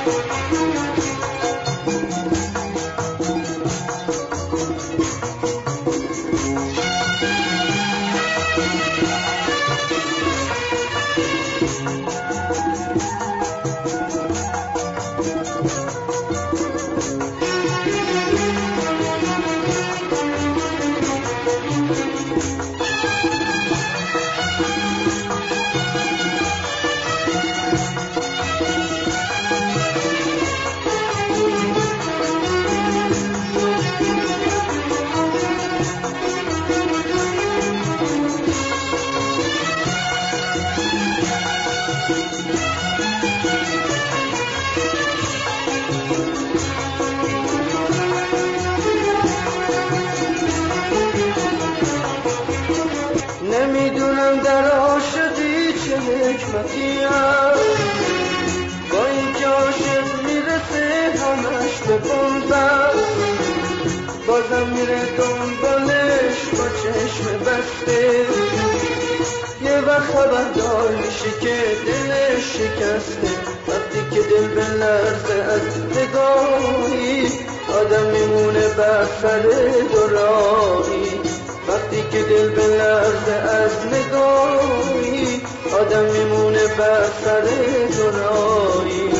نمیدونم در عاشقی چه حکمتی هست، با اینکه عاشق میرسه همش به بنبست، بازم میره دنبالش با چشم بسته. یه وقت خبردار میشه که دلش شکسته، وقتی که دل به لرزه از نگاهی آدم میمونه بر سر دوراهی. وقتی که دل به لرزه از نگاهی آدم میمونه بر سر دوراهی.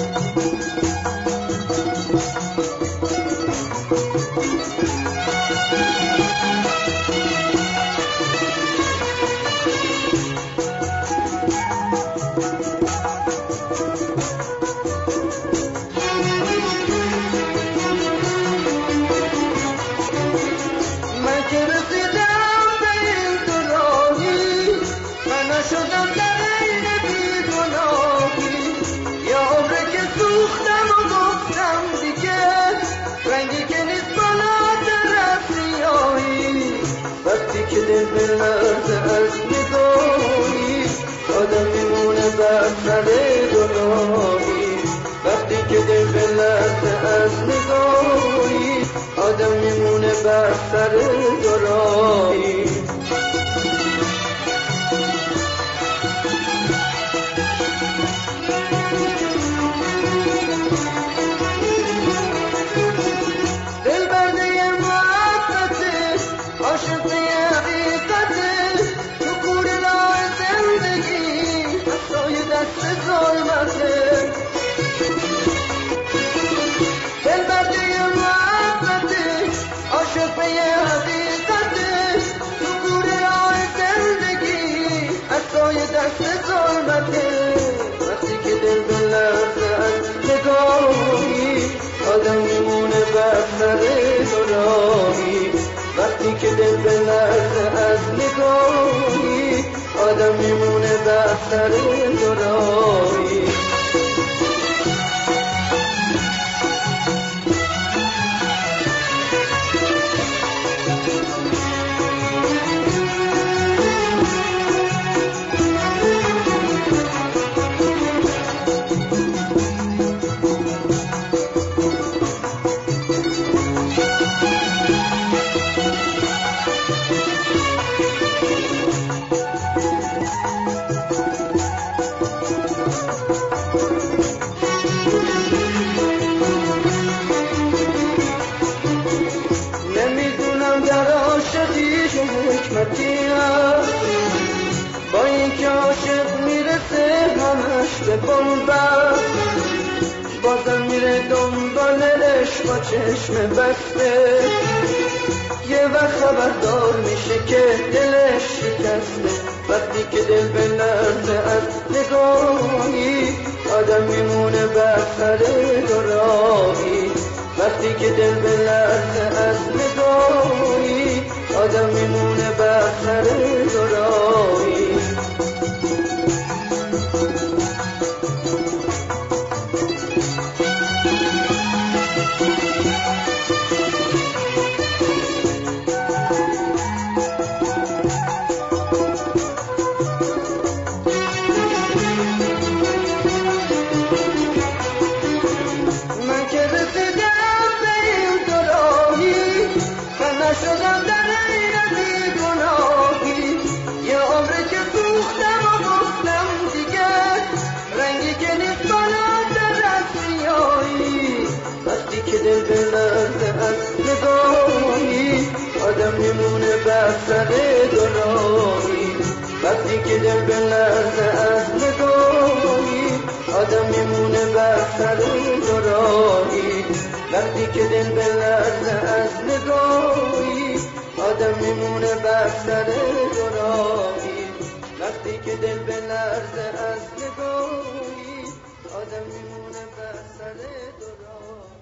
شدم در این بیگناهی، یا عمره که سوختم و گفتم دیگه رنگی که نیست بالاتر از سیاهی. وقتی که دل به لرزه از نگاهی آدم میمونه بر سر گناهی. وقتی که دل به لرزه از نگاهی آدم میمونه بر سر گناهی. وقتی که دل به لرزه از نگاهی آدم میمونه بر سر دوراهی. وقتی که دل به لرزه از نگاهی آدم میمونه بر سر دوراهی. با اینکه عاشق میرسه همش به بنبست، بازم میره دنبالش با چشم بسته. یه وقت خبردار میشه که دلش شکسته، وقتی که دل به لرزه از نگاهی آدم میمونه بر سر دوراهی. وقتی که دل به لرزه از نگاهی آدم میمونه بر سر دوراهی. شدم در این بیگناهی، یه عمره که سوختم و گفتم دیگه رنگی که نیست بالاتر از دل بلرزه از نگاهی آدم میمونه بر سر دوراهی وقتی که دل بلرزه از نگاهی آدم میمونه بر سر دوراهی وقتی که دل بلرزه از نگاهی آدم میمونه بر سر دوراهی وقتی که دل بلرزه از نگاهی آدم میمونه بر سر دوراهی